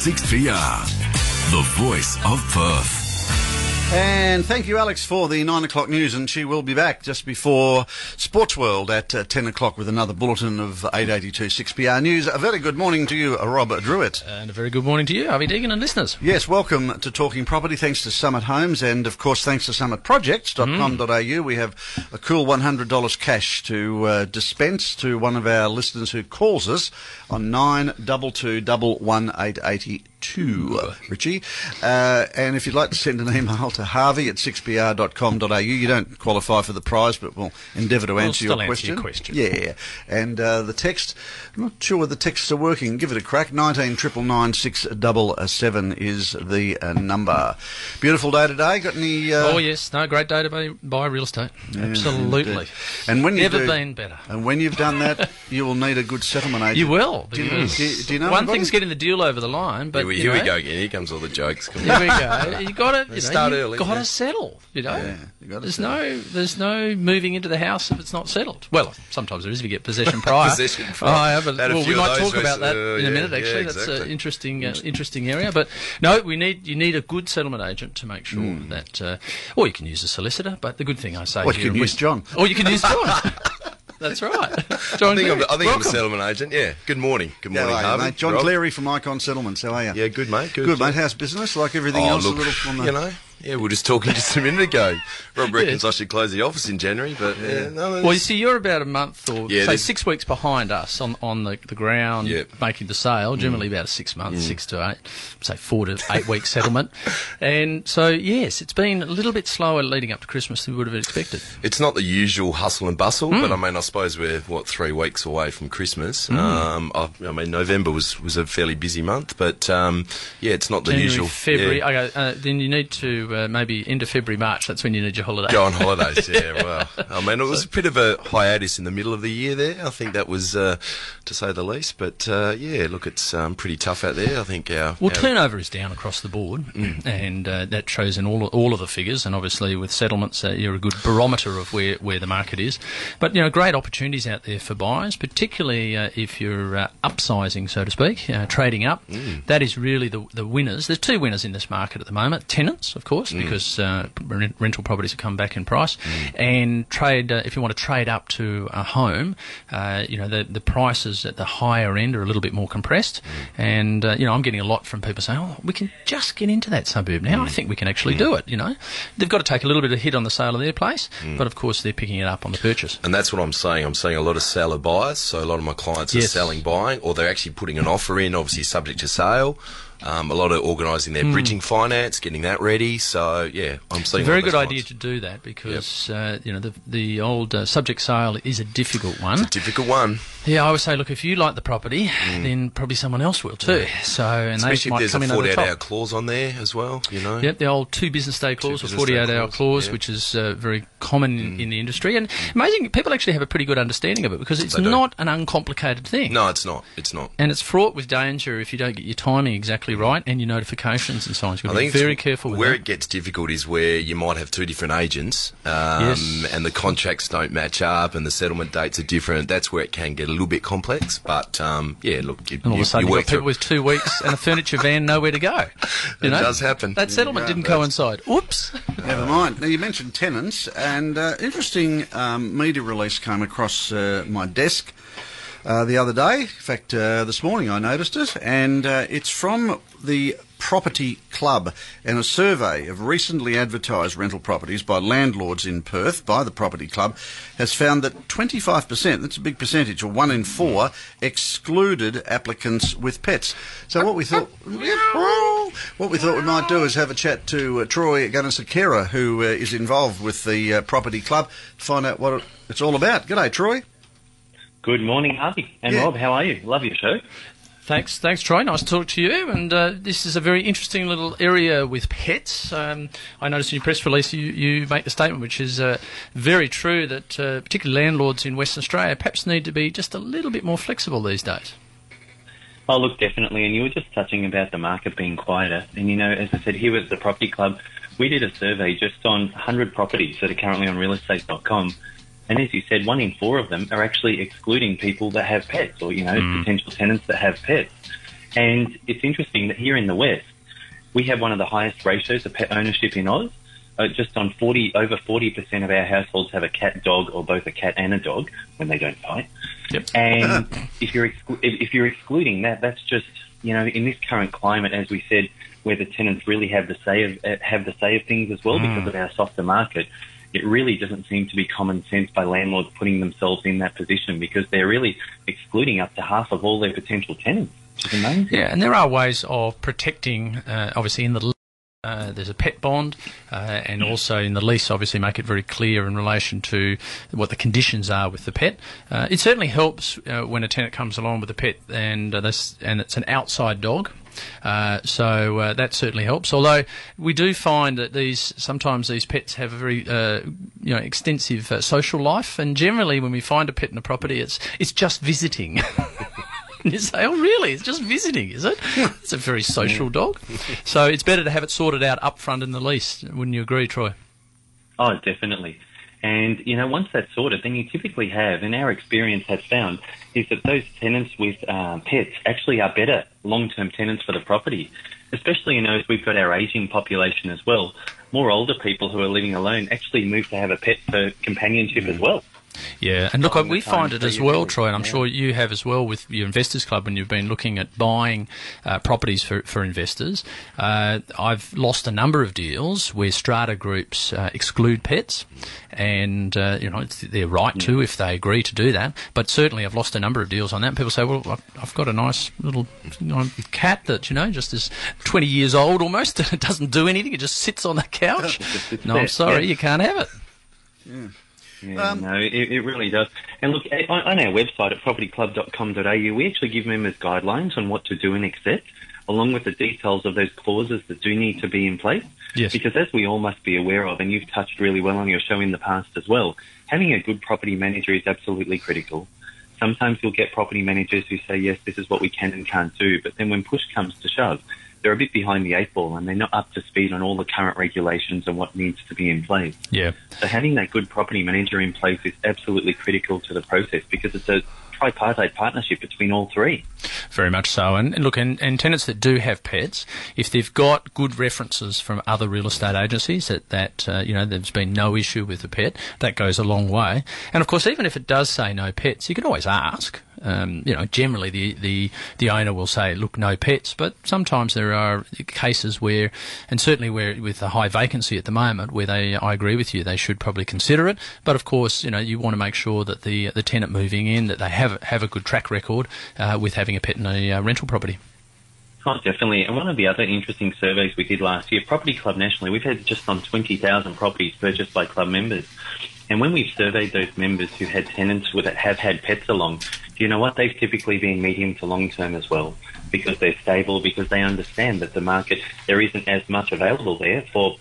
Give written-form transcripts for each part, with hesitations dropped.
6PR, the voice of Perth. And thank you, Alex, for the 9 o'clock news, and she will be back just before Sports World at 10 o'clock with another bulletin of 882 6PR News. A very good morning to you, Rob Druitt. And a very good morning to you, Harvey Deegan and listeners. Yes, welcome to Talking Property, thanks to Summit Homes, and of course thanks to summitprojects.com.au. We have a cool $100 cash to dispense to one of our listeners who calls us on 922 11882. Richie. And if you'd like to send an email to harvey at 6pr.com.au, you don't qualify for the prize, but we'll endeavour to answer your question. Yeah. And the text, I'm not sure whether the texts are working. Give it a crack. 1999 677 is the number. Beautiful day today. Got any... Oh, yes. No, great day to buy real estate. Yeah, absolutely. Indeed. And when Never been better. And when you've done that, you will need a good settlement agent. You will. Do you know one thing's getting the deal over the line, but here we go again. Here comes all the jokes. Here we go. You got to start early. Got to settle. You know, Yeah, you got to settle. There's no moving into the house if it's not settled. Well, sometimes there is if you get possession prior. Possession prior. We might talk about that in a minute. Actually, yeah, that's an interesting area. But no, you need a good settlement agent to make sure that. Or you can use a solicitor. But the good thing I say, Or you can use John. Or you can use John. That's right. John, I think I'm a settlement agent. Yeah. Good morning. Good morning, Harvey. Mate? John Rob. Cleary from Icon Settlements. How are you? Yeah, good, mate. Good, mate. How's business? Like everything else, look, a little on the... you know. Yeah, we were just talking just a minute ago. Rob reckons I should close the office in January, but well, you see, you're about a month or say 6 weeks behind us on the ground making the sale. Generally about a 6 months, 6 to 8, say 4 to 8 week settlement. And so yes, it's been a little bit slower leading up to Christmas than we would have expected. It's not the usual hustle and bustle, but I mean, I suppose we're 3 weeks away from Christmas. I mean, November was a fairly busy month, but it's not the January, usual. February. Okay, then you need to maybe end of February, March. That's when you need your holiday. Go on holidays, yeah. Well, I mean, it was a bit of a hiatus in the middle of the year there. I think that was, to say the least. But look, it's pretty tough out there. I think turnover is down across the board, and that shows in all of the figures. And obviously, with settlements, you're a good barometer of where the market is. But great opportunities out there for buyers, particularly if you're upsizing, so to speak, trading up. That is really the winners. There's two winners in this market at the moment: tenants, of course, because rental properties have come back in price, and trade. If you want to trade up to a home, the prices at the higher end are a little bit more compressed, and I'm getting a lot from people saying, "Oh, we can just get into that suburb now. I think we can actually do it." They've got to take a little bit of hit on the sale of their place, but of course they're picking it up on the purchase. And that's what I'm saying. I'm seeing a lot of seller buyers. So a lot of my clients are selling, buying, or they're actually putting an offer in, obviously subject to sale. A lot of organising their bridging finance, getting that ready. So, I'm seeing a very good idea to do that because, the old subject sale is a difficult one. It's a difficult one. Yeah, I would say, look, if you like the property, then probably someone else will too. Yeah. So, and especially they might if come in there's over a the 48-hour clause on there as well, Yep, the old 2 business day clause or 48-hour clause, which is very common in the industry. And amazing, people actually have a pretty good understanding of it because it's not an uncomplicated thing. No, it's not. It's not. And it's fraught with danger if you don't get your timing exactly right and your notifications and so on. You've got to be very careful with where that. It gets difficult is where you might have 2 different agents and the contracts don't match up and the settlement dates are different. That's where it can get a little bit complex. But, look, and all of a sudden you've got people with 2 weeks and a furniture van nowhere to go. It does happen. That settlement didn't coincide. Oops. Never mind. Now, you mentioned tenants, and interesting media release came across my desk the other day. In fact, this morning I noticed it, and it's from the Property Club, and a survey of recently advertised rental properties by landlords in Perth by the Property Club has found that 25%, that's a big percentage, or 1 in 4, excluded applicants with pets. So what we thought we might do is have a chat to Troy Gunnisakera, who is involved with the Property Club, to find out what it's all about. G'day, Troy. Good morning, Harvey. And Rob, how are you? Love your show. Thanks, Troy. Nice to talk to you. And this is a very interesting little area with pets. I noticed in your press release you make the statement, which is very true, that particularly landlords in Western Australia perhaps need to be just a little bit more flexible these days. Oh, look, definitely. And you were just touching about the market being quieter. And, as I said, here at the Property Club, we did a survey just on 100 properties that are currently on realestate.com. And as you said, 1 in 4 of them are actually excluding people that have pets or, potential tenants that have pets. And it's interesting that here in the West, we have one of the highest ratios of pet ownership in Oz. Just on over 40% of our households have a cat, dog, or both a cat and a dog when they don't fight. Yep. And if you're excluding that, that's just, in this current climate, as we said, where the tenants really have the say of things as well because of our softer market. It really doesn't seem to be common sense by landlords putting themselves in that position because they're really excluding up to half of all their potential tenants, which is amazing. Yeah, and there are ways of protecting, obviously in the there's a pet bond, and also in the lease, obviously, make it very clear in relation to what the conditions are with the pet. It certainly helps when a tenant comes along with a pet and it's an outside dog. So that certainly helps. Although we do find that sometimes these pets have a very extensive social life, and generally when we find a pet in a property, it's just visiting. You say, oh, really? It's just visiting, is it? It's a very social dog. So it's better to have it sorted out up front in the lease. Wouldn't you agree, Troy? Oh, definitely. And, once that's sorted, then you typically have, and our experience has found, is that those tenants with pets actually are better long-term tenants for the property, especially, as we've got our ageing population as well. More older people who are living alone actually move to have a pet for companionship as well. Yeah, and look, we find it as well, Troy, and I'm sure you have as well with your Investors Club when you've been looking at buying properties for investors. I've lost a number of deals where strata groups exclude pets, and they're right to if they agree to do that. But certainly, I've lost a number of deals on that. And people say, "Well, I've got a nice little cat that just is 20 years old almost, and it doesn't do anything; it just sits on the couch." No, I'm sorry, you can't have it. Yeah. Yeah, no, it really does. And look, on our website at propertyclub.com.au, we actually give members guidelines on what to do and accept, along with the details of those clauses that do need to be in place. Yes. Because as we all must be aware of, and you've touched really well on your show in the past as well, having a good property manager is absolutely critical. Sometimes you'll get property managers who say, yes, this is what we can and can't do, but then when push comes to shove, they're a bit behind the eight ball and they're not up to speed on all the current regulations and what needs to be in place. Yeah. So having that good property manager in place is absolutely critical to the process because it's a tripartite partnership between all three. Very much so. And look, and tenants that do have pets, if they've got good references from other real estate agencies that there's been no issue with the pet, that goes a long way. And of course, even if it does say no pets, you can always ask. Generally the owner will say, look, no pets, but sometimes there are cases where, and certainly where with a high vacancy at the moment, where I agree with you, they should probably consider it. But of course, you want to make sure that the tenant moving in, that they have a good track record with having a pet in a rental property. Oh, definitely. And one of the other interesting surveys we did last year, Property Club nationally, we've had just on 20,000 properties purchased by club members. And when we've surveyed those members who had tenants that have had pets along, do you know what? They've typically been medium to long term as well because they're stable, because they understand that the market, there isn't as much available there for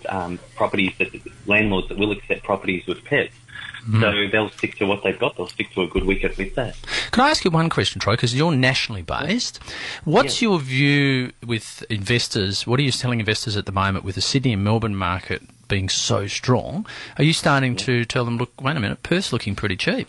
landlords that will accept properties with pets. Mm. So they'll stick to what they've got. They'll stick to a good wicket with that. Can I ask you one question, Troy, because you're nationally based. What's your view with investors? What are you telling investors at the moment with the Sydney and Melbourne market being so strong? Are you starting to tell them, look, wait a minute, Perth's looking pretty cheap?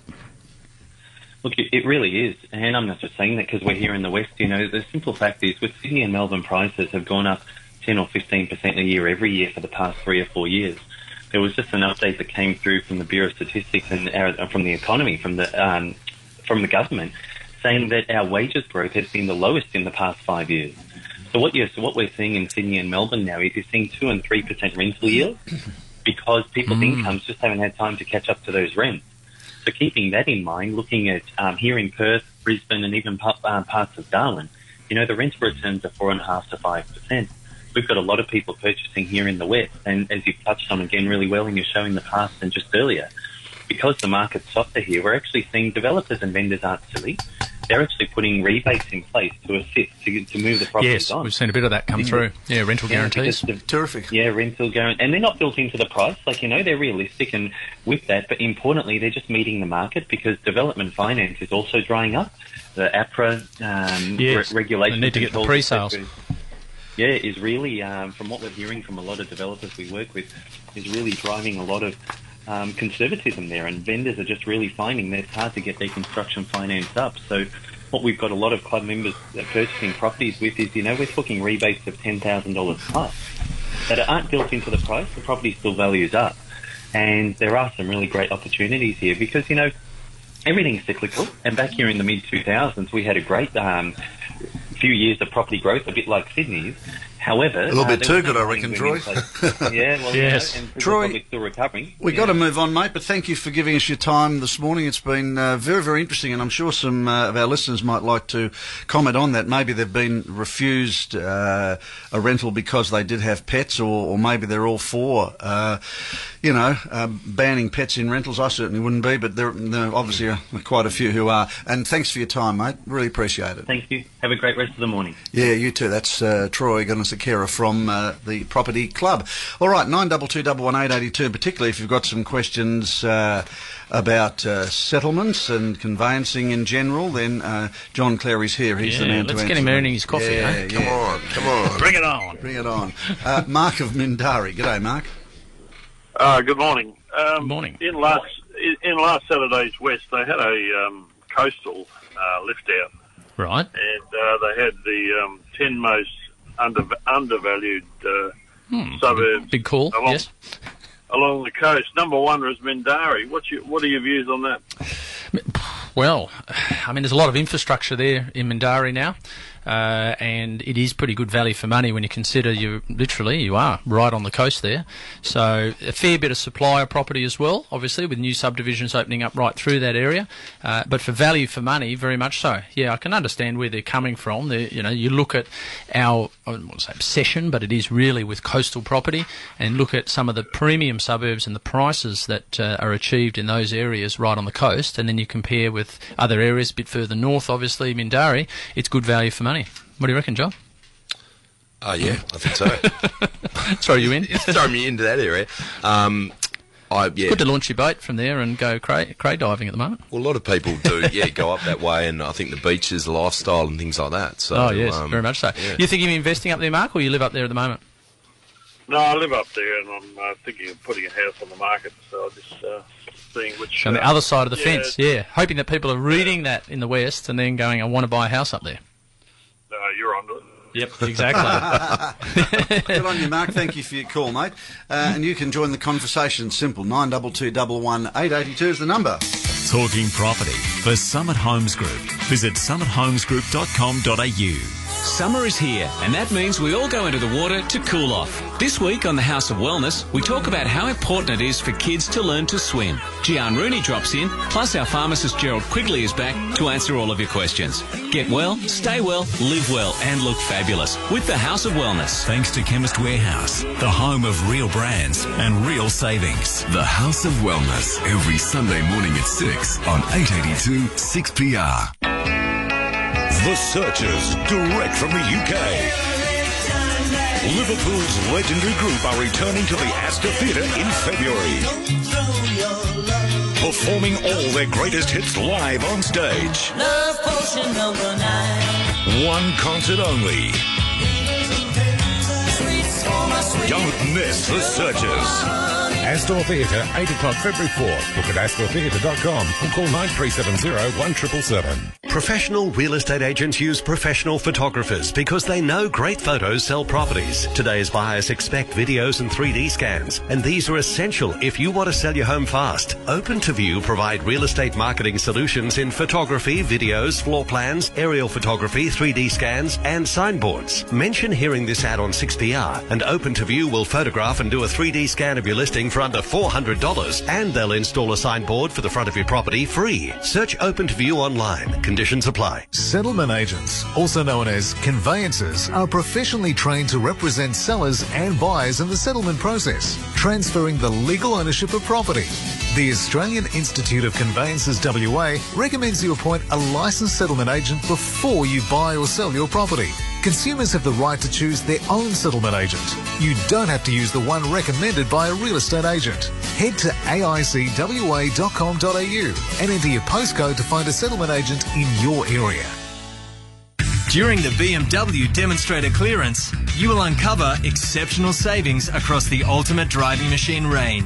Look, it really is. And I'm not just saying that because we're here in the West. The simple fact is with Sydney and Melbourne prices have gone up 10 or 15% a year every year for the past 3 or 4 years. There was just an update that came through from the Bureau of Statistics and from the economy, from the government, saying that our wages growth has been the lowest in the past 5 years. So what we're seeing in Sydney and Melbourne now is you're seeing 2 and 3% rental yield because people's incomes just haven't had time to catch up to those rents. So keeping that in mind, looking at here in Perth, Brisbane, and even parts of Darwin, the rental returns are 4.5% to 5%. We've got a lot of people purchasing here in the West, and as you've touched on again really well in your show in the past and just earlier, because the market's softer here, we're actually seeing developers and vendors aren't silly. They're actually putting rebates in place to assist to move the properties on. Yes, we've seen a bit of that come through. Yeah, rental guarantees. Terrific. Yeah, rental guarantee. And they're not built into the price. They're realistic and with that, but importantly, they're just meeting the market because development finance is also drying up. The APRA regulation. They need to get the pre-sales. Yeah, is really, from what we're hearing from a lot of developers we work with, is really driving a lot of conservatism there, and vendors are just really finding that it's hard to get their construction finance up. So what we've got a lot of club members purchasing properties with is, we're talking rebates of $10,000 plus that aren't built into the price. The property still values up. And there are some really great opportunities here because, everything's cyclical. And back here in the mid-2000s, we had a great few years of property growth, a bit like Sydney's. However, a little bit too good, I reckon, Troy. Yeah, well, yes. And Troy, probably still recovering. We've got to move on, mate, but thank you for giving us your time this morning. It's been very, very interesting, and I'm sure some of our listeners might like to comment on that. Maybe they've been refused a rental because they did have pets, or maybe they're all for, banning pets in rentals. I certainly wouldn't be, but there obviously are quite a few who are. And thanks for your time, mate. Really appreciate it. Thank you. Have a great rest of the morning. Yeah, you too. That's Troy Gunasakera from the Property Club. All right, 92211882, particularly if you've got some questions about settlements and conveyancing in general, then John Clary's here. He's the man to answer. Let's get him earning his coffee. Yeah, Come on. Bring it on. Bring it on. Mark of Mindari. G'day, Mark. Good morning. Good morning. In last Saturday's West, they had a coastal lift out, Right. and they had the 10 most undervalued suburbs. Big call, yes. Along the coast. Number one was Mindari. What are your views on that? Well, there's a lot of infrastructure there in Mindari now, and it is pretty good value for money when you consider you are right on the coast there. So a fair bit of supply of property as well, obviously, with new subdivisions opening up right through that area. But for value for money, very much so. Yeah, I can understand where they're coming from. You look at our, I don't want to say obsession, but it is really with coastal property, and look at some of the premium suburbs and the prices that are achieved in those areas right on the coast, and then you compare with other areas a bit further north, obviously, Mindari, it's good value for money. What do you reckon, John? Yeah, I think so. Throw you in? Throw me into that area. Good to launch your boat from there and go cray diving at the moment. Well, a lot of people do, go up that way, and I think the beach is a lifestyle and things like that. So, yes, very much so. Yeah. You thinking of investing up there, Mark, or you live up there at the moment? No, I live up there, and I'm thinking of putting a house on the market, so I'm just seeing which... On the other side of the fence, hoping that people are reading that in the West and then going, I want to buy a house up there. No, you're onto it. Yep, exactly. Good on you, Mark. Thank you for your call, mate. And you can join the conversation. Simple. 92211882 is the number. Talking property for Summit Homes Group. Visit summitHomesGroup.com.au. Summer is here, and that means we all go into the water to cool off. This week on the House of Wellness, we talk about how important it is for kids to learn to swim. Gian Rooney drops in, plus our pharmacist Gerald Quigley is back to answer all of your questions. Get well, stay well, live well, and look fabulous with the House of Wellness. Thanks to Chemist Warehouse, the home of real brands and real savings. The House of Wellness, every Sunday morning at 6 on 882 6PR. The Searchers, direct from the UK. Liverpool's legendary group are returning to the Astor Theatre in February, performing all their greatest hits live on stage. Love Potion number 9. One concert only. Don't miss The Searchers. Astor Theatre, 8 o'clock February 4th. Book at astortheatre.com or call 9370-1777. Professional real estate agents use professional photographers because they know great photos sell properties. Today's buyers expect videos and 3D scans, and these are essential if you want to sell your home fast. Open to View provide real estate marketing solutions in photography, videos, floor plans, aerial photography, 3D scans, and signboards. Mention hearing this ad on 6PR, and Open to View will photograph and do a 3D scan of your listing for under $400, and they'll install a signboard for the front of your property free. Search Open to View online. Conditions apply. Settlement agents, also known as conveyancers, are professionally trained to represent sellers and buyers in the settlement process, transferring the legal ownership of property. The Australian Institute of Conveyancers WA recommends you appoint a licensed settlement agent before you buy or sell your property. Consumers have the right to choose their own settlement agent. You don't have to use the one recommended by a real estate agent. Head to aicwa.com.au and enter your postcode to find a settlement agent in your area. During the BMW demonstrator clearance, you will uncover exceptional savings across the Ultimate Driving Machine range.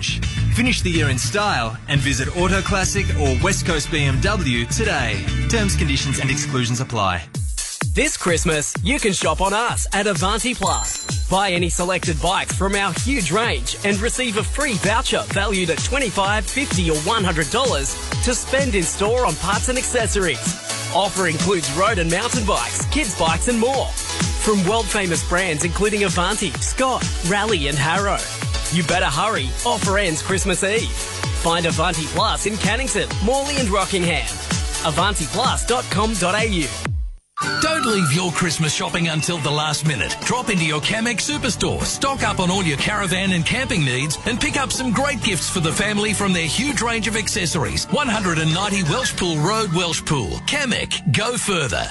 Finish the year in style and visit Auto Classic or West Coast BMW today. Terms, conditions and exclusions apply. This Christmas, you can shop on us at Avanti Plus. Buy any selected bikes from our huge range and receive a free voucher valued at $25, $50 or $100 to spend in store on parts and accessories. Offer includes road and mountain bikes, kids bikes and more. From world-famous brands including Avanti, Scott, Rally and Harrow. You better hurry, offer ends Christmas Eve. Find Avanti Plus in Cannington, Morley and Rockingham. AvantiPlus.com.au. Don't leave your Christmas shopping until the last minute. Drop into your Camex Superstore, stock up on all your caravan and camping needs, and pick up some great gifts for the family from their huge range of accessories. 190 Welshpool Road, Welshpool. Camec, go further.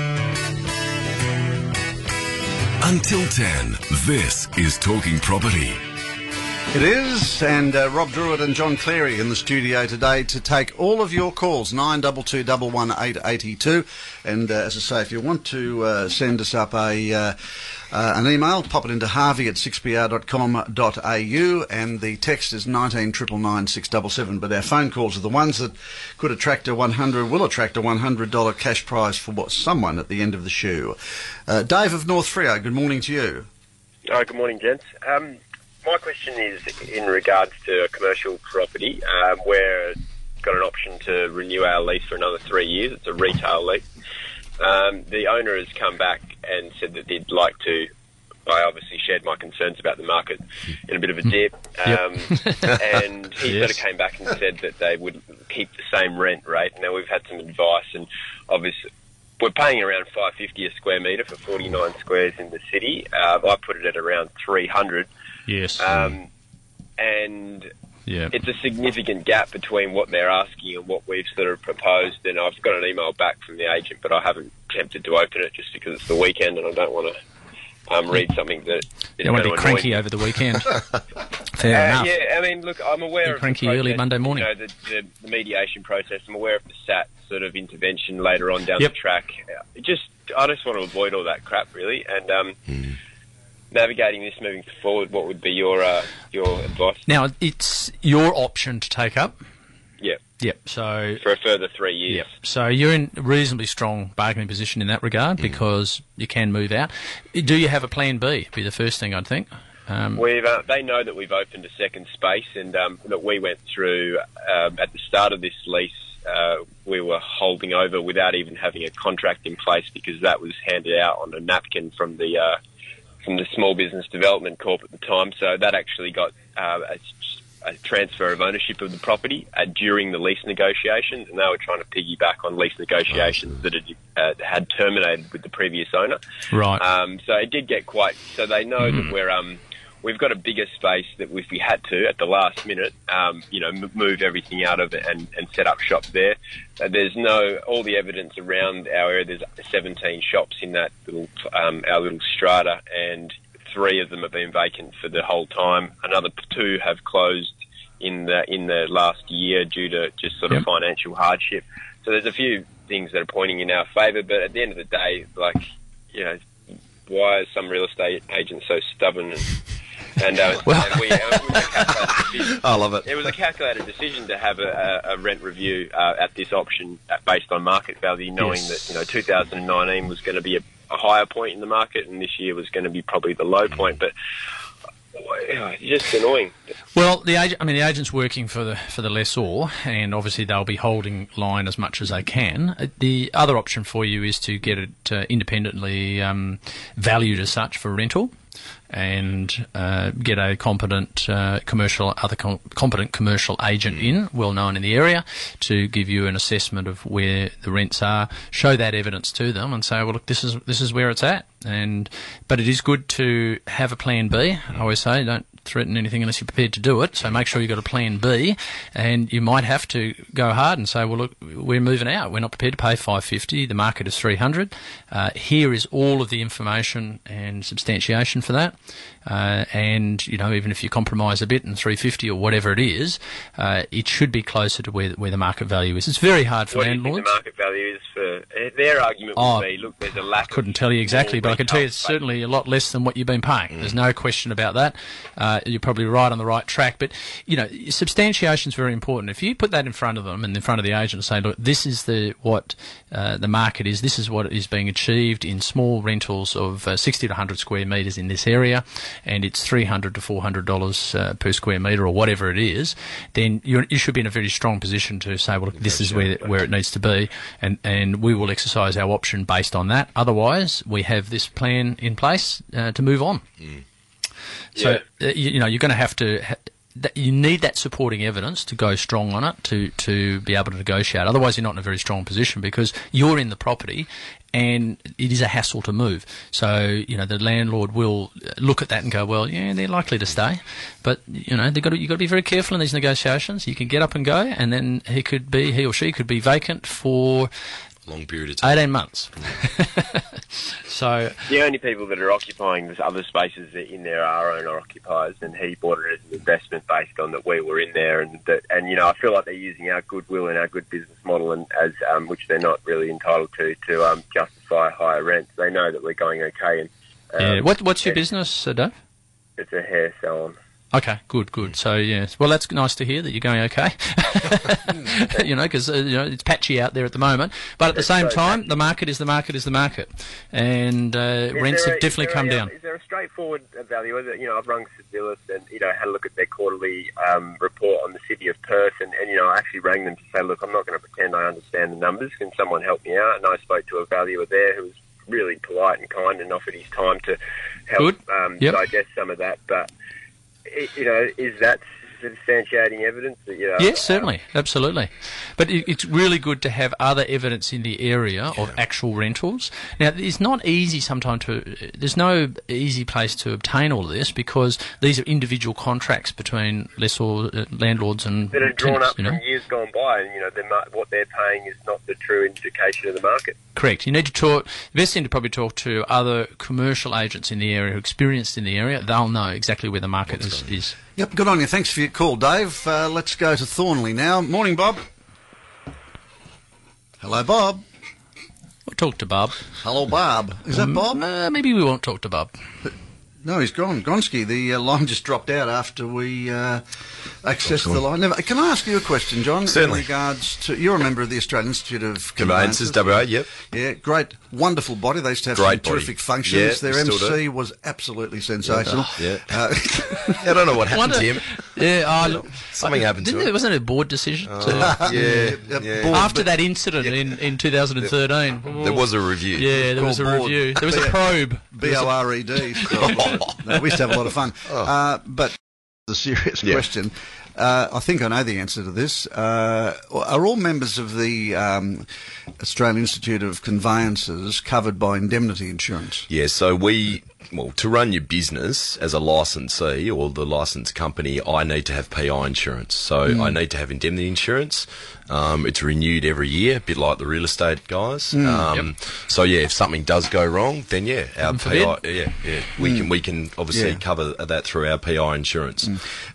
Until 10, this is Talking Property. It is, and Rob Druitt and John Cleary in the studio today to take all of your calls, 9221 11882. And as I say, if you want to send us up an email, pop it into harvey@6pr.com.au, and the text is 1999 677. But our phone calls are the ones that could attract will attract a $100 cash prize for someone at the end of the shoe. Dave of North Freo, good morning to you. Good morning, gents. My question is in regards to a commercial property. We've got an option to renew our lease for another 3 years. It's a retail lease. The owner has come back and said that they'd like to. I obviously shared my concerns about the market in a bit of a dip. And he sort of came back and said that they would keep the same rent rate. Now, we've had some advice, and obviously we're paying around $550 a square metre for 49 squares in the city. I put it at around 300. Yes. And it's a significant gap between what they're asking and what we've sort of proposed. And I've got an email back from the agent, but I haven't attempted to open it just because it's the weekend and I don't want to read something that is don't want to be cranky over the weekend. Fair enough. Yeah, I mean, look, I'm aware of cranky the process, early Monday morning. You know, the mediation process. I'm aware of the SAT sort of intervention later on down the track. I just want to avoid all that crap, really. And navigating this moving forward, what would be your advice? Now, it's your option to take up. Yep. So for a further 3 years. Yep. So you're in a reasonably strong bargaining position in that regard because you can move out. Do you have a plan B? Be the first thing I'd think. They know that we've opened a second space, and that we went through at the start of this lease. We were holding over without even having a contract in place because that was handed out on a napkin from the Small Business Development Corp at the time. So that actually got a transfer of ownership of the property during the lease negotiations, and they were trying to piggyback on lease negotiations that had terminated with the previous owner. Right. So it did get quite. So they know that we've got a bigger space that if we had to at the last minute, move everything out of it and set up shop there. There's all the evidence around our area. There's 17 shops in that little our little strata, and 3 of them have been vacant for the whole time. Another 2 have closed in the last year due to just sort of financial hardship. So there's a few things that are pointing in our favour, but at the end of the day, why are some real estate agents so stubborn? And I love it. It was a calculated decision to have a rent review at this option based on market value, knowing that 2019 was going to be a higher point in the market, and this year was going to be probably the low point. But it's just annoying. Well, the agent's working for the lessor, and obviously they'll be holding line as much as they can. The other option for you is to get it independently valued as such for rental, and get a competent commercial agent in, well known in the area, to give you an assessment of where the rents are, show that evidence to them, and say, well, look, this is where it's at. But it is good to have a plan B. I always say, don't threaten anything unless you're prepared to do it. So make sure you've got a plan B, and you might have to go hard and say, well, look, we're moving out. We're not prepared to pay $550. The market is $300. Here is all of the information and substantiation for that. And even if you compromise a bit in $350 or whatever it is, it should be closer to where the market value is. It's very hard for landlords. What do you think the market value is for their argument? Would be, look, there's a lack. I couldn't tell you exactly, but I can tell you it's certainly a lot less than what you've been paying. There's no question about that. you're probably right on the right track. But, substantiation is very important. If you put that in front of them and in front of the agent and say, look, this is what the market is, this is what is being achieved in small rentals of 60 to 100 square metres in this area, and it's $300 to $400 per square metre or whatever it is, then you should be in a very strong position to say, well, look, this is where it needs to be, and we will exercise our option based on that. Otherwise, we have this plan in place to move on. So, you're going to have to... You need that supporting evidence to go strong on it to be able to negotiate. Otherwise, you're not in a very strong position because you're in the property and it is a hassle to move. So, the landlord will look at that and go, well, yeah, they're likely to stay. But, you've got to be very careful in these negotiations. You can get up and go, and then he or she could be vacant for... long period of time. 18 months. So the only people that are occupying the other spaces in there are owner occupiers, and he bought it as an investment based on that we were in there, and I feel like they're using our goodwill and our good business model, and as which they're not really entitled to justify higher rents. They know that we're going okay. And what's your business, Dave? It's a hair salon. Okay, good. So, yes. Well, that's nice to hear that you're going okay. Because, it's patchy out there at the moment. But at the same time, the market is the market is the market. And rents have definitely come down. Is there a straightforward valuer that, I've rung Civilis and, had a look at their quarterly report on the City of Perth, and I actually rang them to say, look, I'm not going to pretend I understand the numbers. Can someone help me out? And I spoke to a valuer there who was really polite and kind and offered his time to help digest some of that. But... is that substantiating evidence? Yes, certainly, absolutely. But it's really good to have other evidence in the area of actual rentals. Now, it's not easy sometimes there's no easy place to obtain all of this because these are individual contracts between landlords and that are drawn tenants, up from years gone by, and what they're paying is not the true indication of the market. Correct. You need to talk. The best thing to probably talk to other commercial agents in the area who are experienced in the area. They'll know exactly where the market is. Yep, good on you. Thanks for your call, Dave. Let's go to Thornley now. Morning, Bob. Hello, Bob. We'll talk to Bob. Hello, Bob. Is that Bob? Maybe we won't talk to Bob. No, he's gone. Gonski, the line just dropped out after we accessed the line. Now, can I ask you a question, John? Certainly. In regards to, you're a member of the Australian Institute of Conveyances, WA, yep. Yeah, great, wonderful body. They used to have some terrific functions. Their MC was absolutely sensational. Yeah. I don't know what happened to him. Yeah, something happened to him. Wasn't it a board decision? After that incident in 2013. There was a review. Yeah, there was a review. There was a probe. BORED. No, we used to have a lot of fun. But the serious question, I think I know the answer to this. Are all members of the Australian Institute of Conveyances covered by indemnity insurance? Yeah, so to run your business as a licensee or the licensed company, I need to have PI insurance. So I need to have indemnity insurance. It's renewed every year, a bit like the real estate guys. So if something does go wrong, then our PI, we can obviously cover that through our PI insurance.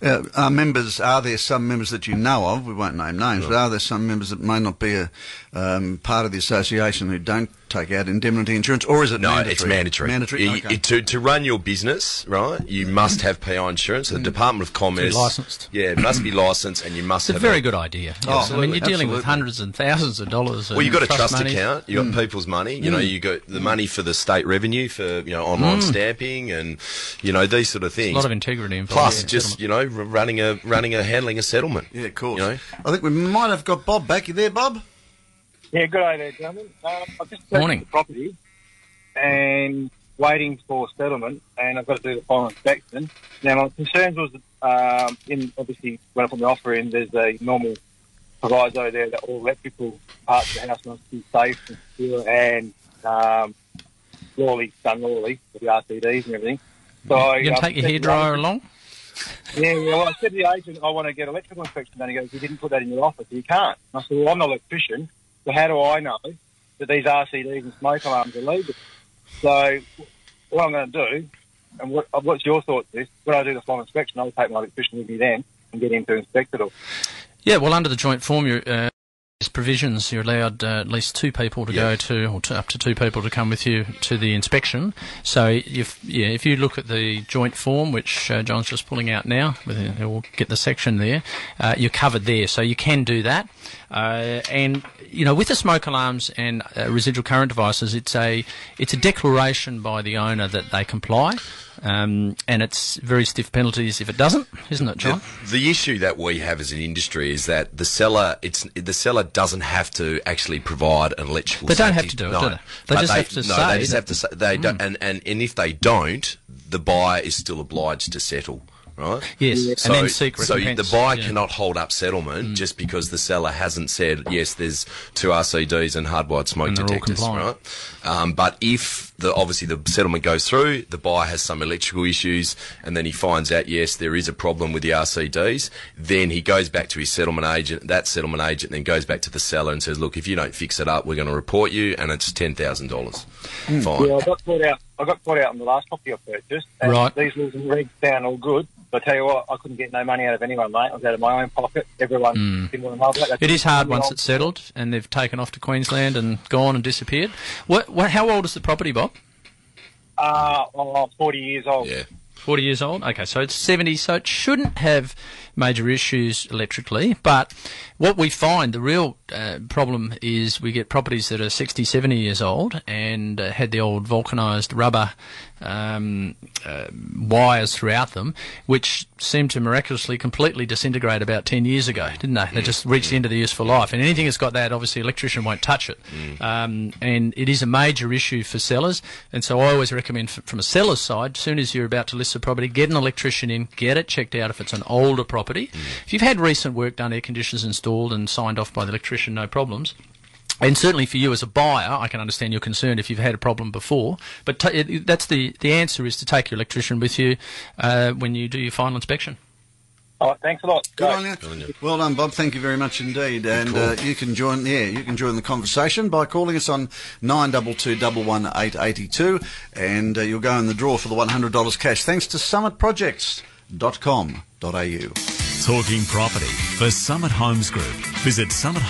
Are there some members that you know of? We won't name names, but are there some members that may not be part of the association who don't take out indemnity insurance, or is it mandatory? No, it's mandatory. Mandatory. Okay. To run your business, right, you must have PI insurance. The Department of Commerce, licensed. Yeah, it must be licensed, and you must. It's a very good idea. You're dealing with hundreds and thousands of dollars. Well, you've got a trust account. You've got people's money. You got the money for the state revenue for online stamping and these sort of things. A lot of integrity involved. Plus, just handling a settlement. Yeah, of course. I think we might have got Bob back. You there, Bob? Yeah, good day there, gentlemen. I've just Morning. The property and waiting for settlement, and I've got to do the final inspection. Now, my concerns was, obviously, when I put the offer in, there's a normal proviso there that all electrical parts of the house must be safe and secure and done lawfully with the RCDs and everything. So you going to take your hairdryer along? Yeah, well, I said to the agent, I want to get electrical inspection, and he goes, you didn't put that in your offer, so you can't. And I said, well, I'm not an electrician, so how do I know that these RCDs and smoke alarms are legal? So what I'm going to do, and what's your thoughts on this, when I do the final inspection, I'll take my electrician with me then and get him to inspect it all. Yeah, well, under the joint form, provisions. You're allowed at least two people to go to, or up to two people to come with you to the inspection. So if you look at the joint form, which John's just pulling out now, we'll get the section there, you're covered there. So you can do that. And with the smoke alarms and residual current devices, it's a declaration by the owner that they comply. And it's very stiff penalties if it doesn't, isn't it, John? The issue that we have as an industry is that the seller doesn't have to actually provide an electrical. They don't have to do it, do they? They just have to say. They just have to say they don't, and if they don't, the buyer is still obliged to settle. Right? Yes, and then seek recompense. So the buyer cannot hold up settlement just because the seller hasn't said, yes, there's 2 RCDs and hardwired smoke detectors, right? But if obviously the settlement goes through, the buyer has some electrical issues, and then he finds out, yes, there is a problem with the RCDs, then he goes back to his settlement agent. That settlement agent then goes back to the seller and says, look, if you don't fix it up, we're going to report you, and it's $10,000. Fine. Yeah, I got caught out on the last property I purchased, and these rules and regs sound all good. But I tell you what, I couldn't get no money out of anyone, mate. I was out of my own pocket. Everyone didn't want to know that. It is hard once it's settled and they've taken off to Queensland and gone and disappeared. How old is the property, Bob? 40 years old. Yeah. 40 years old? Okay, so it's 70, so it shouldn't have major issues electrically. But what we find, the real problem is we get properties that are 60, 70 years old and had the old vulcanised rubber wires throughout them, which seemed to miraculously completely disintegrate about 10 years ago, didn't they? They just reached the end of the useful life. And anything that's got that, obviously, electrician won't touch it. And it is a major issue for sellers. And so I always recommend, from a seller's side, as soon as you're about to list a property, get an electrician in, get it checked out if it's an older property. If you've had recent work done, air conditioners installed and signed off by the electrician, no problems. And certainly for you as a buyer, I can understand your concern if you've had a problem before. But that's the answer is to take your electrician with you when you do your final inspection. All right, thanks a lot. Good on you. Well done, Bob. Thank you very much indeed. And you can join the conversation by calling us on 922 11882, and you'll go in the draw for the $100 cash. Thanks to summitprojects.com.au. Talking property for Summit Homes Group. Visit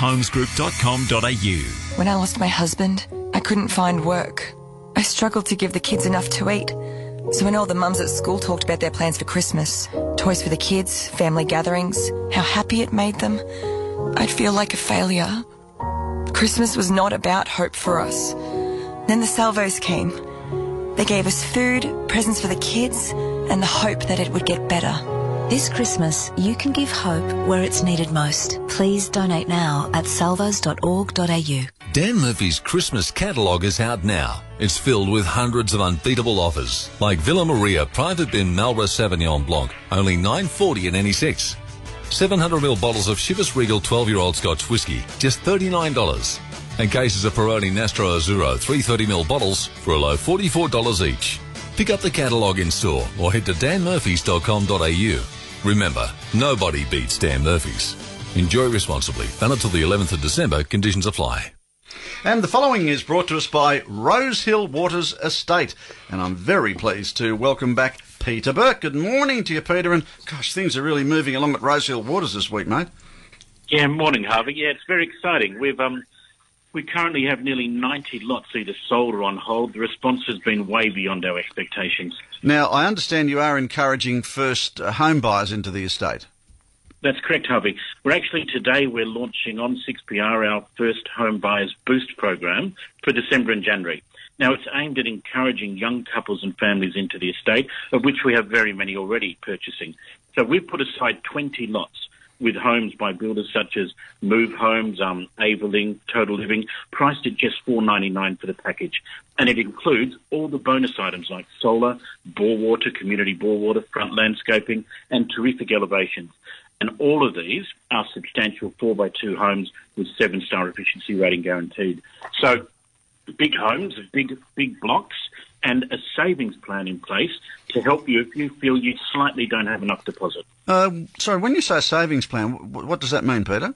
summithomesgroup.com.au. When I lost my husband, I couldn't find work. I struggled to give the kids enough to eat. So when all the mums at school talked about their plans for Christmas, toys for the kids, family gatherings, how happy it made them, I'd feel like a failure. Christmas was not about hope for us. Then the Salvos came. They gave us food, presents for the kids, and the hope that it would get better. This Christmas, you can give hope where it's needed most. Please donate now at salvos.org.au. Dan Murphy's Christmas catalogue is out now. It's filled with hundreds of unbeatable offers, like Villa Maria Private Bin Malra Sauvignon Blanc, only $9.40 at any 6. 700ml bottles of Chivas Regal 12-year-old Scotch whisky, just $39. And cases of Peroni Nastro Azzurro 330ml bottles for a low $44 each. Pick up the catalogue in store or head to danmurphys.com.au. Remember, nobody beats Dan Murphy's. Enjoy responsibly. Valid till the 11th of December. Conditions apply. And the following is brought to us by Rosehill Waters Estate. And I'm very pleased to welcome back Peter Burke. Good morning to you, Peter. And gosh, things are really moving along at Rosehill Waters this week, mate. Yeah, morning, Harvey. Yeah, it's very exciting. We currently have nearly 90 lots either sold or on hold. The response has been way beyond our expectations. Now, I understand you are encouraging first home buyers into the estate. That's correct, Harvey. Today we're launching on 6PR our first Home Buyers Boost program for December and January. Now, it's aimed at encouraging young couples and families into the estate, of which we have very many already purchasing. So we've put aside 20 lots with homes by builders such as Move Homes, Aveling, Total Living, priced at just $4.99 for the package. And it includes all the bonus items like solar, bore water, community bore water, front landscaping, and terrific elevations. And all of these are substantial 4x2 homes with 7-star efficiency rating guaranteed. So big homes, big blocks, and a savings plan in place to help you if you feel you slightly don't have enough deposit. Sorry, when you say savings plan, what does that mean, Peter?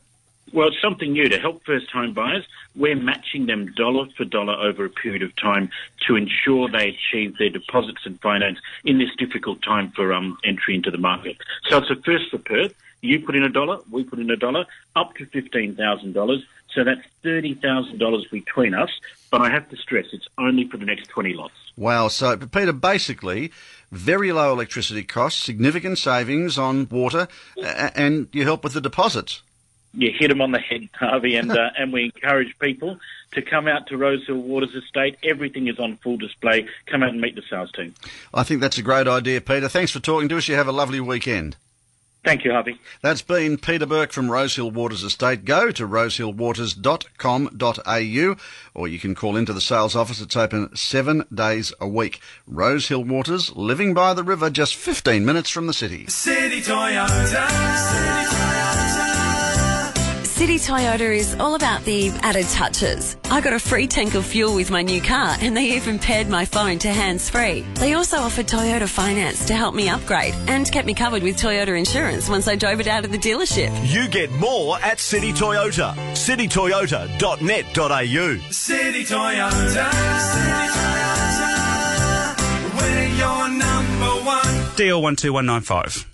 Well, it's something new to help first home buyers. We're matching them dollar for dollar over a period of time to ensure they achieve their deposits and finance in this difficult time for entry into the market. So it's a first for Perth. You put in $1, we put in $1, up to $15,000. So that's $30,000 between us. But I have to stress, it's only for the next 20 lots. Wow. So, Peter, basically, very low electricity costs, significant savings on water, and you help with the deposits. You hit them on the head, Harvey, and we encourage people to come out to Rosehill Waters Estate. Everything is on full display. Come out and meet the sales team. I think that's a great idea, Peter. Thanks for talking to us. You have a lovely weekend. Thank you, Harvey. That's been Peter Burke from Rosehill Waters Estate. Go to rosehillwaters.com.au or you can call into the sales office. It's open 7 days a week. Rosehill Waters, living by the river, just 15 minutes from the city. City Toyota. City Toyota is all about the added touches. I got a free tank of fuel with my new car and they even paired my phone to hands-free. They also offered Toyota finance to help me upgrade and kept me covered with Toyota insurance once I drove it out of the dealership. You get more at City Toyota. citytoyota.net.au. City Toyota. City Toyota. We're your number one. DL 12195.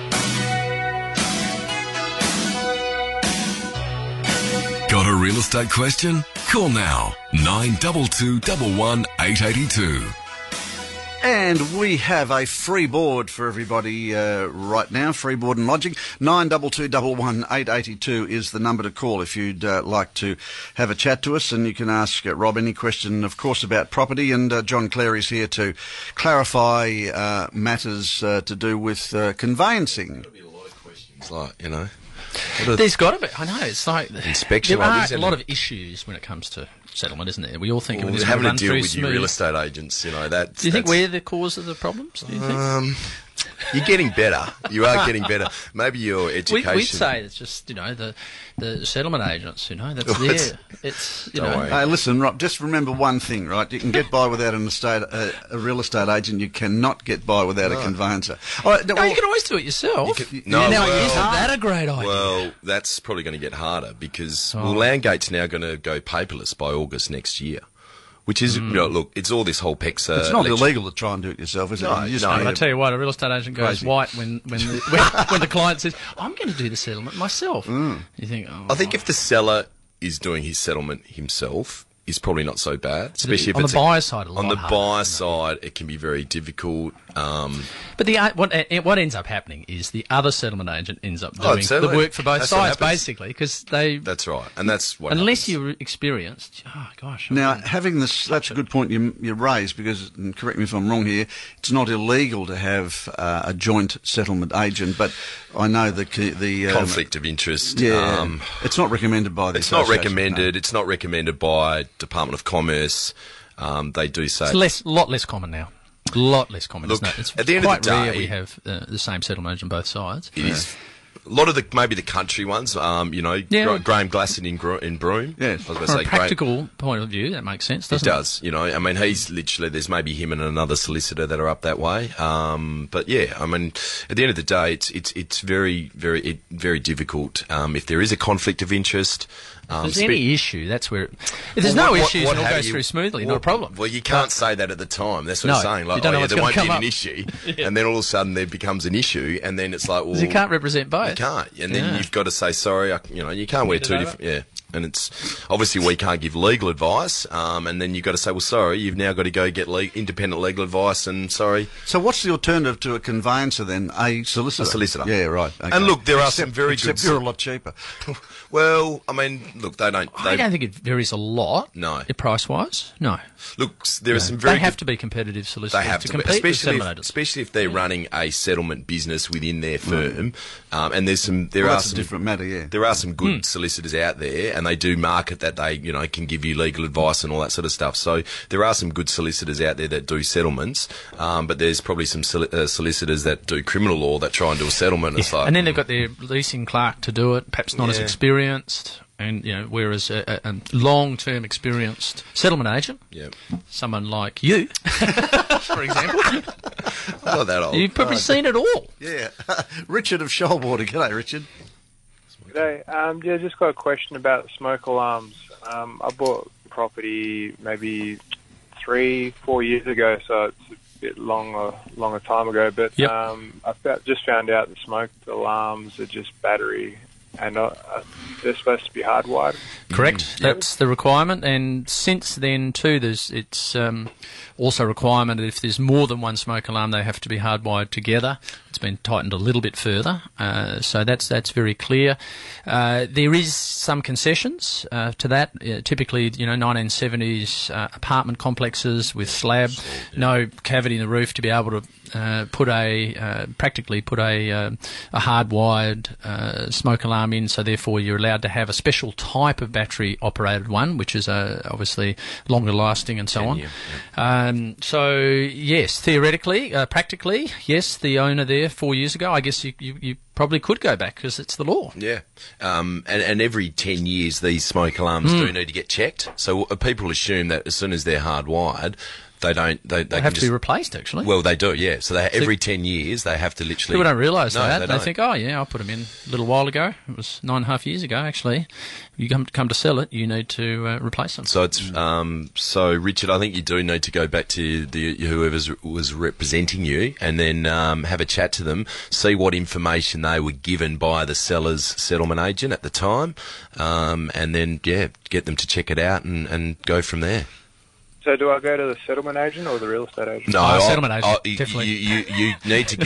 Got a real estate question? Call now. 922 11 882. And we have a free board for everybody right now, free board and lodging. 922 11 882 is the number to call if you'd like to have a chat to us, and you can ask Rob any question, of course, about property, and John Clary's here to clarify matters to do with conveyancing. It's like, you know... There's got to be. I know. It's like inspection. There are a lot of issues when it comes to settlement, isn't there? We all think of it as having to deal with smooth. your real estate agents. You know that. Do you think we're the cause of the problems? Do you think? You're getting better. You are getting better. Maybe your education. We'd say it's just the settlement agents. That's there. It's Hey, listen, Rob. Just remember one thing, right? You can get by without a real estate agent. You cannot get by without a conveyancer. You can always do it yourself. Isn't that a great idea? Well, that's probably going to get harder because Landgate's now going to go paperless by August next year. Which is, look, it's all this whole PEXA... It's not illegal to try and do it yourself, is it? No. I tell you what, a real estate agent goes white when the client says, I'm going to do the settlement myself. You think, I think if the seller is doing his settlement himself, is probably not so bad. Especially if on it's the buyer side, a lot on the harder, buyer side, it can be very difficult. But what ends up happening is the other settlement agent ends up doing the work for both sides, basically, because they. That's right, and that's what. Unless you're experienced, gosh. Now, having this, that's a good point you raised, because, and correct me if I'm wrong here, it's not illegal to have a joint settlement agent, but I know the conflict of interest. Yeah, it's not recommended by the. It's not recommended. No. It's not recommended by Department of Commerce. They do say it's a lot less common now. A lot less common, isn't it? It's at the end of the day, rare we have the same settlement agent on both sides. It is. A lot of the country ones, Graham Glasson in Broome. Yes. I was going to From say, a practical point of view, that makes sense, doesn't it? It does. I mean, he's literally, there's maybe him and another solicitor that are up that way. But yeah, I mean, at the end of the day, it's very, very, very difficult. If there is a conflict of interest. If there's any issue, that's where... If there's no issues and it all goes through smoothly, not a problem. Well, you can't say that at the time. That's what I'm saying. Like, there won't be an issue. And then all of a sudden there becomes an issue, and then it's like, well... Because you can't represent both. You can't. And then you've got to say, sorry, you can't wear two different... Yeah. And it's... Obviously, we can't give legal advice, and then you've got to say, well, sorry, you've now got to go get independent legal advice, and sorry... So what's the alternative to a conveyancer then? A solicitor? A solicitor. Yeah, right. Okay. And look, there are some very good... Except you're a lot cheaper. Well, I mean, look, they don't... I don't think it varies a lot. No. Price-wise? No. Look, there are some very... They have to be competitive solicitors to compete with settlement agents. Especially if they're running a settlement business within their firm. And that's a different matter, yeah. There are some good solicitors out there, and they do market that they, can give you legal advice and all that sort of stuff. So there are some good solicitors out there that do settlements, but there's probably some solicitors that do criminal law that try and do a settlement. Yeah. And then they've got their leasing clerk to do it, perhaps not as experienced. And, whereas a long-term experienced settlement agent, someone like you, for example, not that old. You've probably seen it all. Yeah. Richard of Shoalwater. G'day, Richard. G'day. Yeah, just got a question about smoke alarms. I bought property maybe 3-4 years ago, so it's a bit longer time ago. But just found out that smoke alarms are just battery, and they're supposed to be hardwired. Correct. That's the requirement, and since then too, it's also a requirement that if there's more than one smoke alarm, they have to be hardwired together. It's been tightened a little bit further, so that's very clear. There is some concessions to that. Typically, 1970s apartment complexes with slab, no cavity in the roof to be able to practically put a hardwired smoke alarm in. So therefore, you're allowed to have a special type of battery operated one, which is obviously longer lasting and so on. So yes, theoretically, practically, yes, the owner there 4 years ago, I guess you probably could go back because it's the law. Yeah, and every 10 years these smoke alarms do need to get checked. So people assume that as soon as they're hardwired, they don't. They have to be replaced, actually. Well, they do, yeah. So every 10 years they have to literally. People don't realise that. They think, oh yeah, I put them in a little while ago. It was 9.5 years ago, actually. You come to sell it, you need to replace them. So it's so Richard, I think you do need to go back to whoever was representing you, and then have a chat to them, see what information they were given by the seller's settlement agent at the time, and then get them to check it out and go from there. So do I go to the settlement agent or the real estate agent? No, settlement agent, definitely. You need to.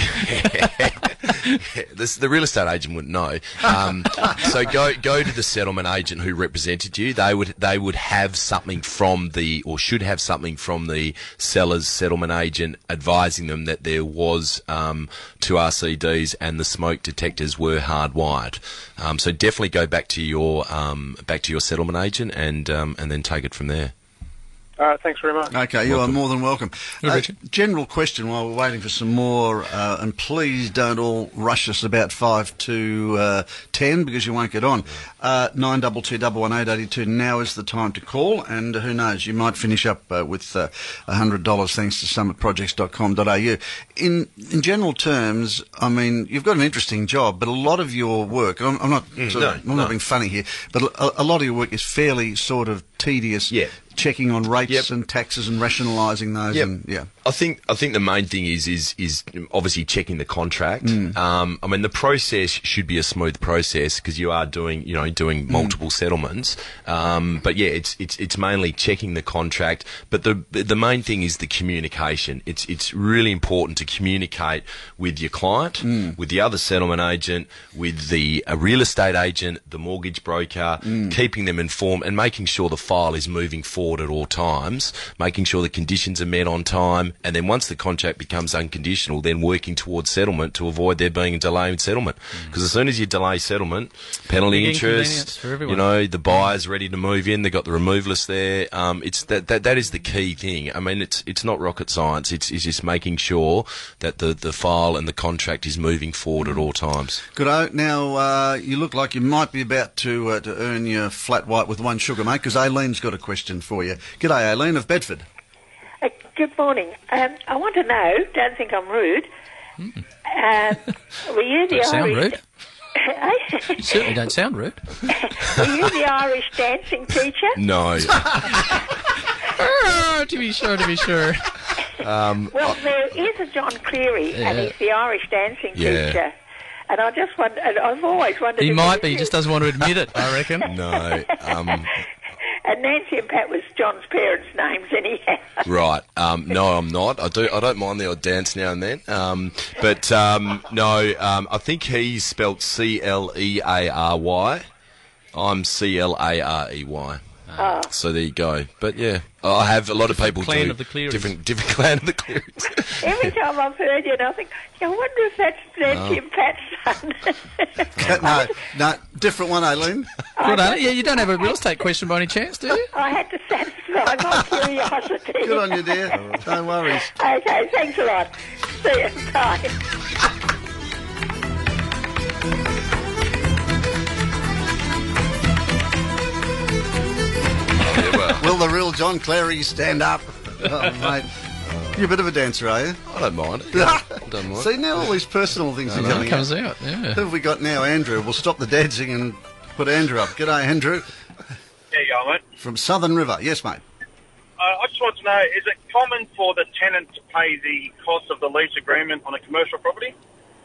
The real estate agent wouldn't know. So go to the settlement agent who represented you. They would have something from should have something from the seller's settlement agent advising them that there was 2 RCDs and the smoke detectors were hardwired. So definitely go back to your settlement agent and then take it from there. All right, thanks very much. Okay, you are more than welcome. General question while we're waiting for some more, and please don't all rush us about 5 to 10 because you won't get on. 92211882. Now is the time to call, and who knows, you might finish up with $100 thanks to summitprojects.com.au. In general terms, I mean, you've got an interesting job, but a lot of your work, I'm not being funny here, but a lot of your work is fairly sort of tedious. Yeah. Checking on rates and taxes and rationalising those. I think the main thing is obviously checking the contract. I mean, the process should be a smooth process because you are doing multiple settlements. But yeah, it's mainly checking the contract. But the main thing is the communication. It's really important to communicate with your client, with the other settlement agent, with the real estate agent, the mortgage broker, keeping them informed and making sure the file is moving forward at all times, making sure the conditions are met on time, and then once the contract becomes unconditional, then working towards settlement to avoid there being a delay in settlement. Because as soon as you delay settlement, penalty interest, the buyer's ready to move in, they've got the removalists there. It's that is the key thing. I mean, it's not rocket science. It's just making sure that the file and the contract is moving forward at all times. Good. Now you look like you might be about to earn your flat white with one sugar, mate, because Aileen's got a question for you. G'day, Aileen of Bedford. Good morning. I want to know, don't think I'm rude, were you the sound Irish... rude. You certainly don't sound rude. Were you the Irish dancing teacher? No. To be sure. Well, there is a John Cleary, and he's the Irish dancing teacher. And I just wonder, and I've always wondered... He might be, he just doesn't want to admit it, I reckon. No. And Nancy and Pat was John's parents' names anyhow. Right. No, I'm not. I don't mind the odd dance now and then. But no, I think he's spelt Cleary. I'm Clarey. So there you go. But yeah, I have a lot of people clan do of the Clearys. different clan of the Clearys. Every time I've heard you, and I think, I wonder if that's Nancy and Pat's son. No, different one, Aileen. Good, Aileen. Yeah, you don't have a real estate question by any chance, do you? I had to satisfy my curiosity. Good on you, dear. No worries. Okay, thanks a lot. See you. Bye. Will the real John Cleary stand up? Oh, mate. You're a bit of a dancer, are you? I don't mind. Doesn't work. See, now all these personal things are coming comes out, yeah. Who have we got now? Andrew. We'll stop the dancing and put Andrew up. G'day, Andrew. There you go, mate. From Southern River. Yes, mate. I just want to know, is it common for the tenant to pay the cost of the lease agreement on a commercial property?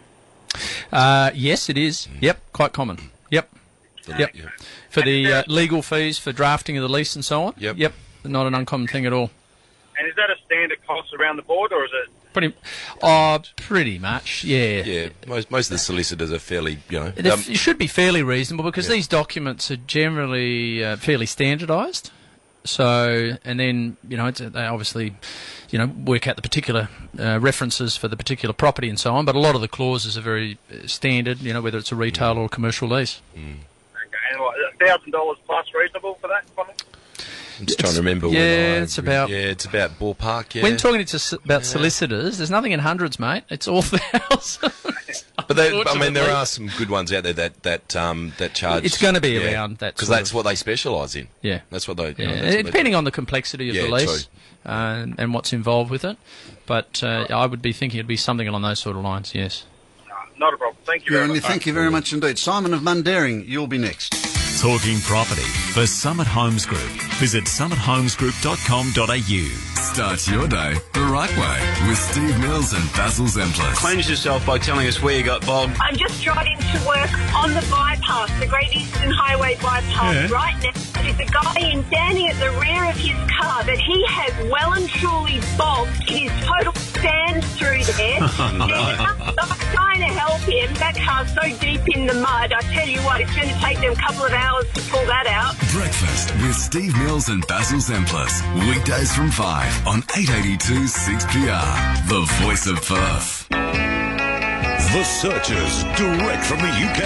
Yes, it is. Yep, quite common. Yep. For the legal fees for drafting of the lease and so on. Yep. Not an uncommon thing at all. And is that a standard cost around the board, or is it? Pretty much, yeah. Yeah, most of the solicitors are fairly, It should be fairly reasonable because these documents are generally fairly standardised. So, and then, they obviously, work out the particular references for the particular property and so on, but a lot of the clauses are very standard, whether it's a retail or a commercial lease. Okay, and what, $1,000 plus reasonable for that? I'm just trying to remember. It's about ballpark. Yeah. When talking about solicitors, there's nothing in hundreds, mate. It's all thousands. But there are some good ones out there that charge. It's going to be around that because that's what they specialise in. Yeah, that's what they. Depending on the complexity of the lease and what's involved with it, but I would be thinking it'd be something along those sort of lines. Yes. Not a problem. Thank you very much. Thank you very much indeed, Simon of Mundaring. You'll be next. Talking property for Summit Homes Group. Visit summitholmesgroup.com.au. Start your day the right way with Steve Mills and Basil Zemplis. Cleanse yourself by telling us where you got bogged. I'm just driving to work on the bypass, the Great Eastern Highway bypass. Right now, there's a guy standing at the rear of his car that he has well and truly bogged. It is total sand through there. I'm trying to help him. That car's so deep in the mud. I tell you what, it's going to take them a couple of hours to pull that out. Breakfast with Steve Mills and Basil Zemplis. Weekdays from 5 on 882 6PR. The voice of Perth. The Searchers, direct from the UK.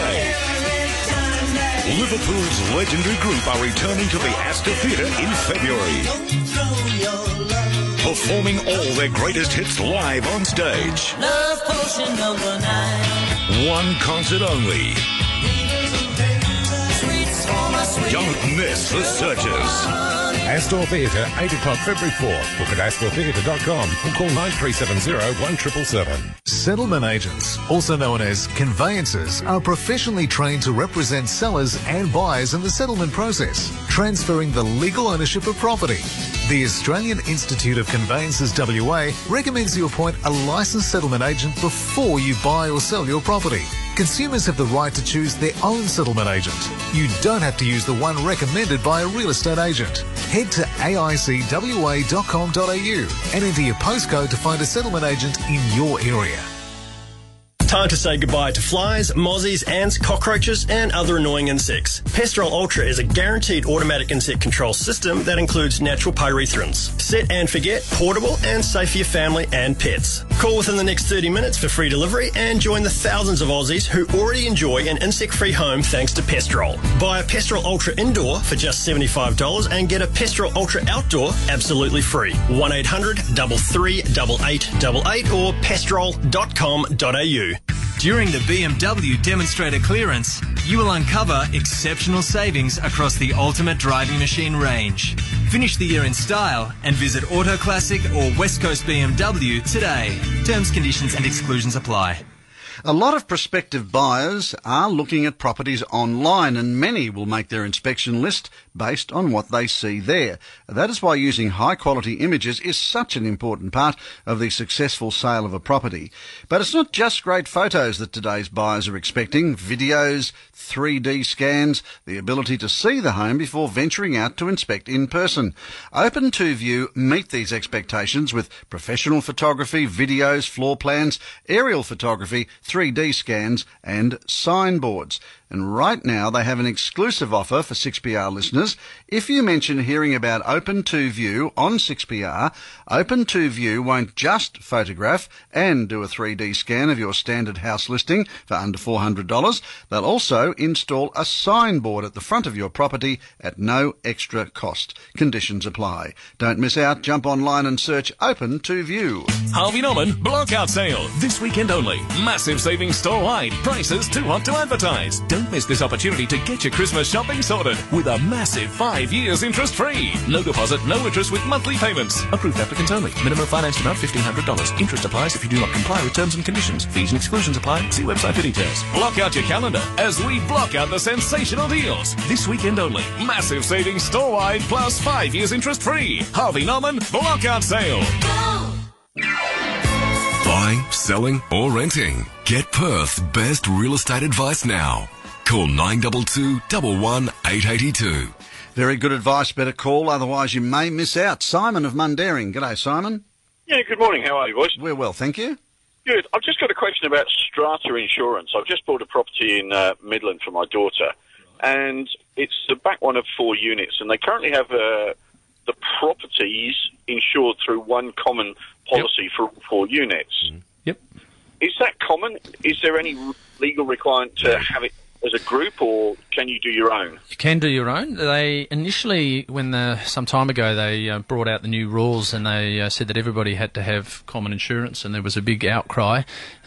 Liverpool's legendary group are returning to the Astor Theatre in February, performing all their greatest hits live on stage. Love Potion number 9. One concert only. Don't miss The Searchers. Astor Theatre, 8 o'clock February 4th. Book at astortheatre.com or call 9370-1777. Settlement agents, also known as conveyancers, are professionally trained to represent sellers and buyers in the settlement process, transferring the legal ownership of property. The Australian Institute of Conveyancers WA recommends you appoint a licensed settlement agent before you buy or sell your property. Consumers have the right to choose their own settlement agent. You don't have to use the one recommended by a real estate agent. Head to aicwa.com.au and enter your postcode to find a settlement agent in your area. Time to say goodbye to flies, mozzies, ants, cockroaches, and other annoying insects. Pestrol Ultra is a guaranteed automatic insect control system that includes natural pyrethrins. Set and forget, portable, and safe for your family and pets. Call within the next 30 minutes for free delivery and join the thousands of Aussies who already enjoy an insect-free home thanks to Pestrol. Buy a Pestrol Ultra Indoor for just $75 and get a Pestrol Ultra Outdoor absolutely free. 1-800-338888 or pestrol.com.au. During the BMW demonstrator clearance, you will uncover exceptional savings across the ultimate driving machine range. Finish the year in style and visit Auto Classic or West Coast BMW today. Terms, conditions and exclusions apply. A lot of prospective buyers are looking at properties online, and many will make their inspection list based on what they see there. That is why using high-quality images is such an important part of the successful sale of a property. But it's not just great photos that today's buyers are expecting. Videos, 3D scans, the ability to see the home before venturing out to inspect in person. Open2View meet these expectations with professional photography, videos, floor plans, aerial photography, 3D scans and signboards. And right now they have an exclusive offer for 6PR listeners. If you mention hearing about Open2View on 6PR, Open2View won't just photograph and do a 3D scan of your standard house listing for under $400. They'll also install a signboard at the front of your property at no extra cost. Conditions apply. Don't miss out. Jump online and search Open2View. Harvey Norman Blockout Sale. This weekend only. Massive savings store-wide. Prices too hot to advertise. Don't Don't miss this opportunity to get your Christmas shopping sorted with a massive 5 years interest-free. No deposit, no interest with monthly payments. Approved applicants only. Minimum finance amount $1,500. Interest applies if you do not comply with terms and conditions. Fees and exclusions apply. See website for details. Block out your calendar as we block out the sensational deals. This weekend only. Massive savings store-wide plus 5 years interest-free. Harvey Norman Blockout Sale. Buying, selling or renting. Get Perth's best real estate advice now. Call 922 11 882. Very good advice. Better call, otherwise you may miss out. Simon of Mundaring. G'day, Simon. Yeah, good morning. How are you, boys? We're well, thank you. Good. I've just got a question about strata insurance. I've just bought a property in Midland for my daughter, and it's the back one of 4 units, and they currently have the properties insured through one common policy for all 4 units. Yep. Is that common? Is there any legal requirement to have it as a group, or can you do your own? You can do your own. They initially, some time ago, they brought out the new rules, and they said that everybody had to have common insurance, and there was a big outcry.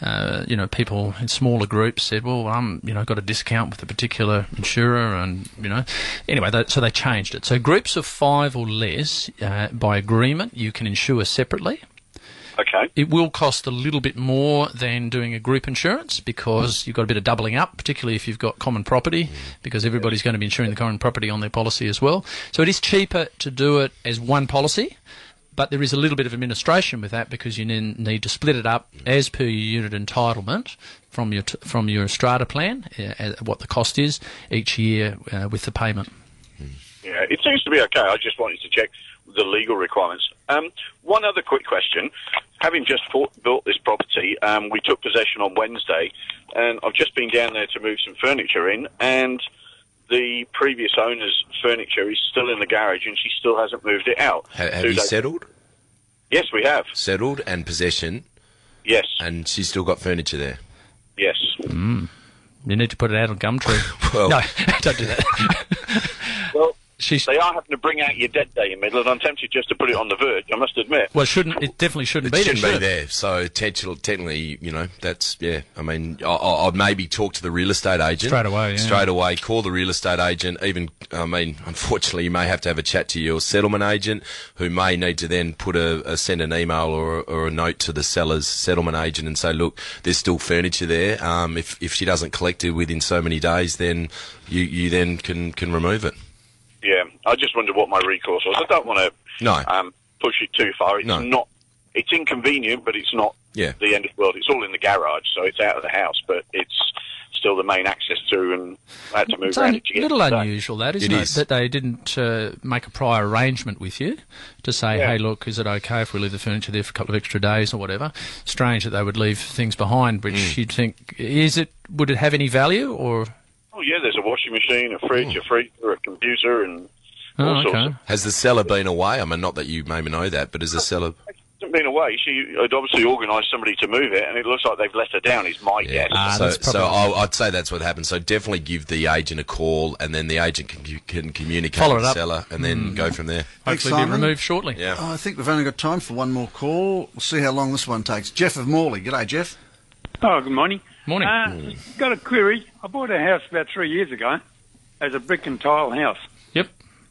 People in smaller groups said, well, got a discount with a particular insurer, and, Anyway, so they changed it. So groups of 5 or less, by agreement, you can insure separately. Okay. It will cost a little bit more than doing a group insurance because you've got a bit of doubling up, particularly if you've got common property, because everybody's going to be insuring the common property on their policy as well. So it is cheaper to do it as one policy, but there is a little bit of administration with that because you then need to split it up as per your unit entitlement from your strata plan, what the cost is each year with the payment. Yeah, it seems to be okay. I just wanted to check the legal requirements. One other quick question. Having just built this property, we took possession on Wednesday, and I've just been down there to move some furniture in, and the previous owner's furniture is still in the garage, and she still hasn't moved it out. Have you settled? Yes, we have. Settled and possession? Yes. And she's still got furniture there? Yes. You need to put it out on Gumtree. Well, no, don't do that. Well, they are having to bring out your dead day in Midland. I'm tempted just to put it on the verge, I must admit. Well, it definitely shouldn't be there. It shouldn't be there. So technically, that's, yeah. I mean, I'd maybe talk to the real estate agent. Straight away, yeah. Straight away, call the real estate agent. Unfortunately, you may have to have a chat to your settlement agent, who may need to then send an email or a note to the seller's settlement agent and say, look, there's still furniture there. If she doesn't collect it within so many days, then you then can remove it. Yeah, I just wondered what my recourse was. I don't want to push it too far. It's inconvenient, but it's not the end of the world. It's all in the garage, so it's out of the house, but it's still the main access to, and I had to move around it to get it. It's a little unusual, that, isn't it? That they didn't make a prior arrangement with you to say, hey, look, is it okay if we leave the furniture there for a couple of extra days or whatever? Strange that they would leave things behind, which you'd think, would it have any value, or... Oh, yeah, there's a washing machine, a fridge, a freezer, a computer, and all sorts. Has the seller been away? I mean, not that you maybe know that, but has the seller... She hasn't been away. She had obviously organised somebody to move it, and it looks like they've let her down, is my guess. So I'd say that's what happened. So definitely give the agent a call, and then the agent can communicate with the seller, and then go from there. Hopefully be removed shortly. Yeah. I think we've only got time for one more call. We'll see how long this one takes. Jeff of Morley. G'day, Jeff. Oh, good morning. Morning. Got a query. I bought a house about 3 years ago as a brick and tile house. Yep.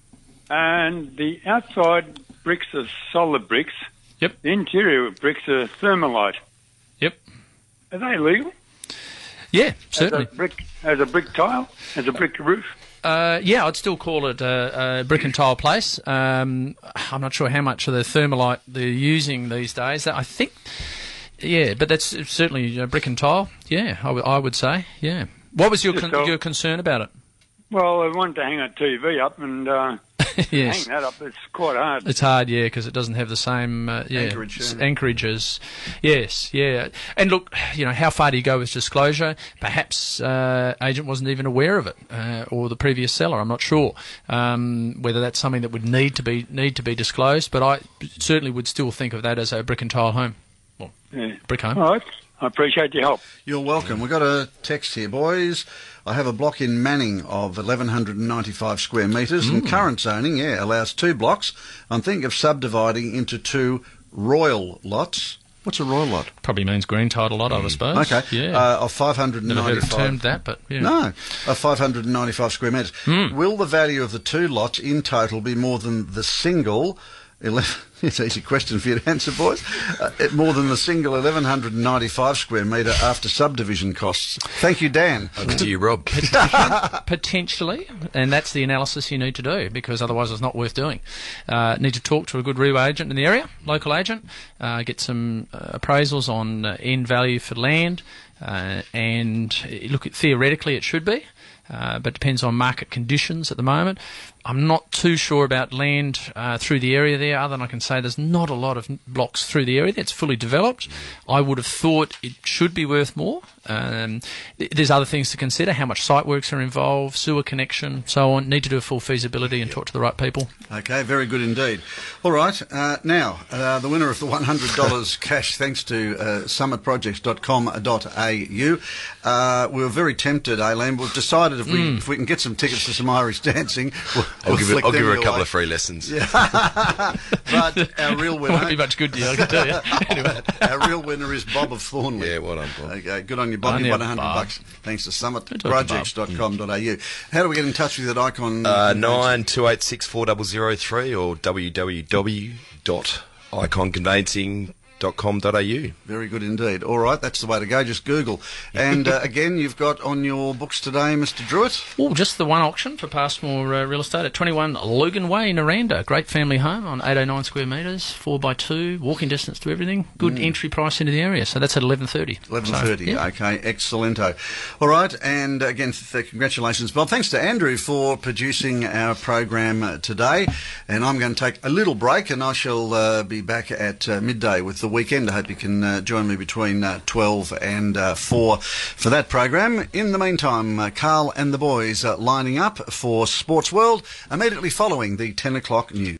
And the outside bricks are solid bricks. Yep. The interior bricks are thermalite. Yep. Are they legal? Yeah, certainly. As a brick tile? As a brick roof? Yeah, I'd still call it a brick and tile place. I'm not sure how much of the thermalite they're using these days. I think... Yeah, but that's certainly brick and tile. Yeah, I would say. Yeah. What was your concern about it? Well, I wanted to hang a TV up and yes. hang that up. It's quite hard. It's hard, yeah, because it doesn't have the same anchorage as... Yes, yeah. And look, how far do you go with disclosure? Perhaps agent wasn't even aware of it, or the previous seller. I'm not sure whether that's something that would need to be disclosed, but I certainly would still think of that as a brick and tile home. Well, brick home. All right. I appreciate your help. You're welcome. We've got a text here, boys. I have a block in Manning of 1,195 square metres, and current zoning, allows 2 blocks. I'm thinking of subdividing into 2 royal lots. What's a royal lot? Probably means green title lot, I suppose. Okay. Yeah. Of 595. Never heard it termed that, but yeah. No, of 595 square metres. Will the value of the two lots in total be more than the single? It's an easy question for you to answer, boys. More than the single 1,195 square metre after subdivision costs. Thank you, Dan. Over to you, Rob. Potentially, and that's the analysis you need to do, because otherwise it's not worth doing. Need to talk to a good REWA agent in the area, local agent, get some appraisals on end value for land, and look, theoretically it should be. But depends on market conditions at the moment. I'm not too sure about land through the area there, other than I can say there's not a lot of blocks through the area that's fully developed. I would have thought it should be worth more. There's other things to consider, how much site works are involved, sewer connection, so on. Need to do a full feasibility and talk to the right people. Okay, very good indeed. All right, now, the winner of the $100 cash, thanks to summitprojects.com.au. We were very tempted, Aileen. We've decided if we can get some tickets to some Irish dancing, I'll give her a couple of free lessons. Yeah. But our real winner... Won't be much good to you, I can tell you. Anyway. Our real winner is Bob of Thornley. Yeah, well done, Bob. Okay, good on you, Bob. You won $100 thanks to summitprojects.com.au. How do we get in touch with you at Icon? 9286 4003 or www.iconconveyancing.com.au. Very good indeed. All right, that's the way to go. Just Google. And again, you've got on your books today, Mr. Druitt. Oh, just the one auction for Passmore Real Estate at 21 Logan Way, Naranda. Great family home on 809 square metres, 4x2, walking distance to everything. Good entry price into the area. So that's at 11:30. 11:30. So, okay, excellento. All right, and again, congratulations, Bob. Thanks to Andrew for producing our program today. And I'm going to take a little break, and I shall be back at midday with the weekend. I hope you can join me between 12 and 4 for that program. In the meantime, Carl and the boys lining up for Sports World immediately following the 10 o'clock news.